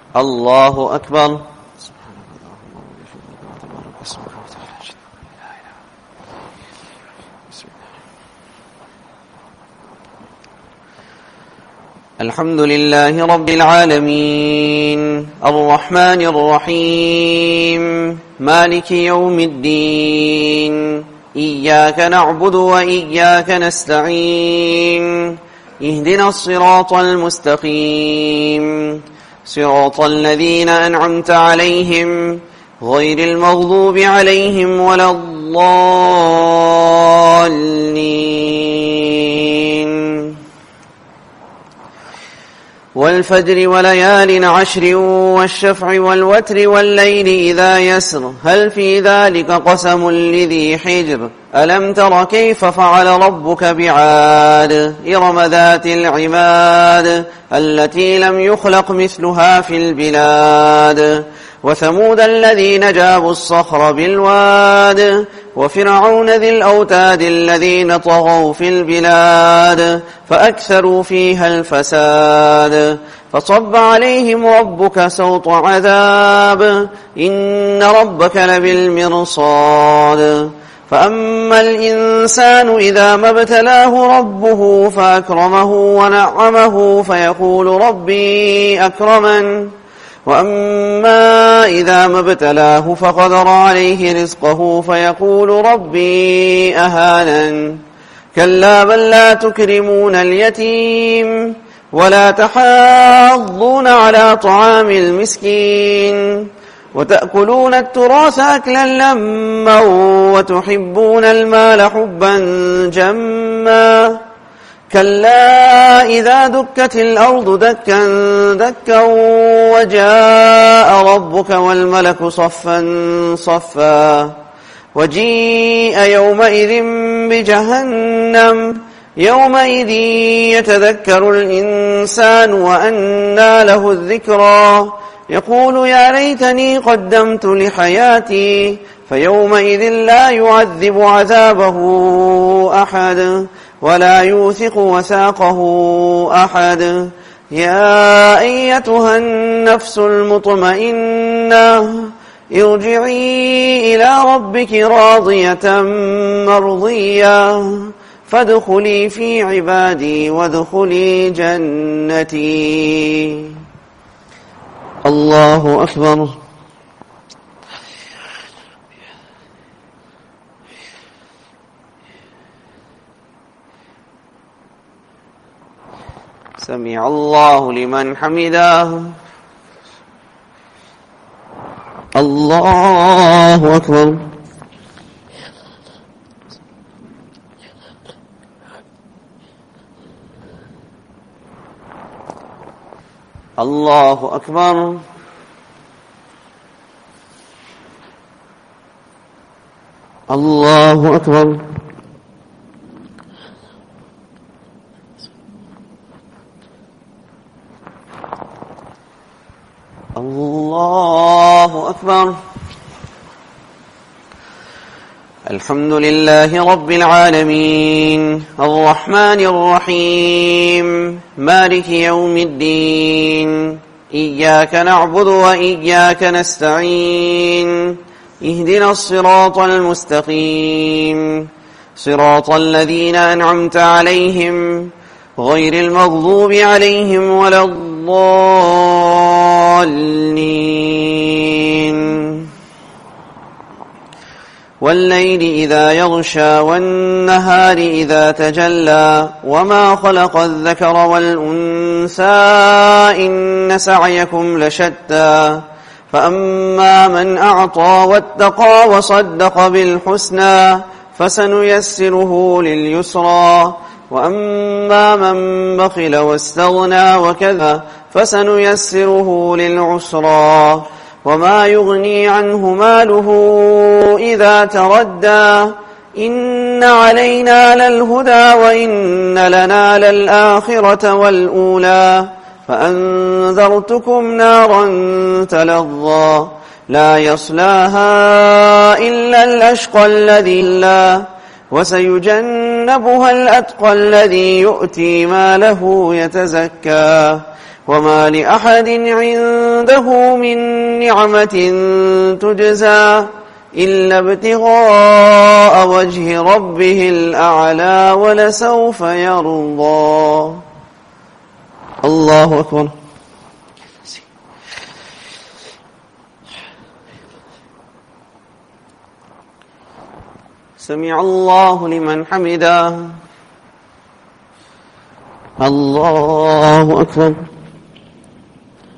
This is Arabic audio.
الله أكبر. الحمد لله رب العالمين الرحمن الرحيم مالك يوم الدين إياك نعبد وإياك نستعين اهدنا الصراط المستقيم صراط الذين أنعمت عليهم غير المغضوب عليهم ولا الضالين. والفجر وليال عشر والشفع والوتر والليل إذا يسر هل في ذلك قسم لذي حجر ألم تر كيف فعل ربك بعاد إرم ذات العماد التي لم يخلق مثلها في البلاد وثمود الذين جابوا الصخر بالواد وفرعون ذي الأوتاد الذين طغوا في البلاد فأكثروا فيها الفساد فصب عليهم ربك سوط عذاب إن ربك لبالمرصاد فأما الإنسان إذا ما ابتلاه ربه فأكرمه ونعمه فيقول ربي أكرمن وأما إذا ما ابتلاه فقدر عليه رزقه فيقول ربي أهانن كلا بل لا تكرمون اليتيم ولا تحاضون على طعام المسكين وتأكلون التراث أكلا لما وتحبون المال حبا جما كلا إذا دكت الأرض دكا دكا وجاء ربك والملك صفا صفا وجيء يومئذ بجهنم يومئذ يتذكر الإنسان وأنى له الذكرى يقول يا ليتني قدمت لحياتي فيومئذ لا يعذب عذابه أحد ولا يوثق وثاقه أحد يا أيتها النفس المطمئنة ارجعي إلى ربك راضية مرضية فادخلي في عبادي وادخلي جنتي. الله أكبر. سمع الله لمن حمده. الله أكبر. الله أكبر. الله أكبر. الله أكبر. الحمد لله رب العالمين الرحمن الرحيم مالك يوم الدين إياك نعبد وإياك نستعين اهدنا الصراط المستقيم صراط الذين أنعمت عليهم غير المغضوب عليهم ولا الضالين. والليل إذا يغشى والنهار إذا تجلى وما خلق الذكر والأنثى إن سعيكم لشتى فأما من أعطى واتقى وصدق بالحسنى فسنيسره لليسرى وأما من بخل واستغنى وكذب فسنيسره للعسرى وما يغني عنه ماله إذا تردى إن علينا للهدى وإن لنا للآخرة والأولى فأنذرتكم نارا تلظى لا يصلاها إلا الأشقى الذي لا وسيجنبها الأتقى الذي يؤتي ماله يتزكى وما لأحد عنده من نعمة تجزى إلا ابتغاء وجه ربه الأعلى ولسوف يرضى. الله أكبر. سمع الله لمن حمده. الله أكبر.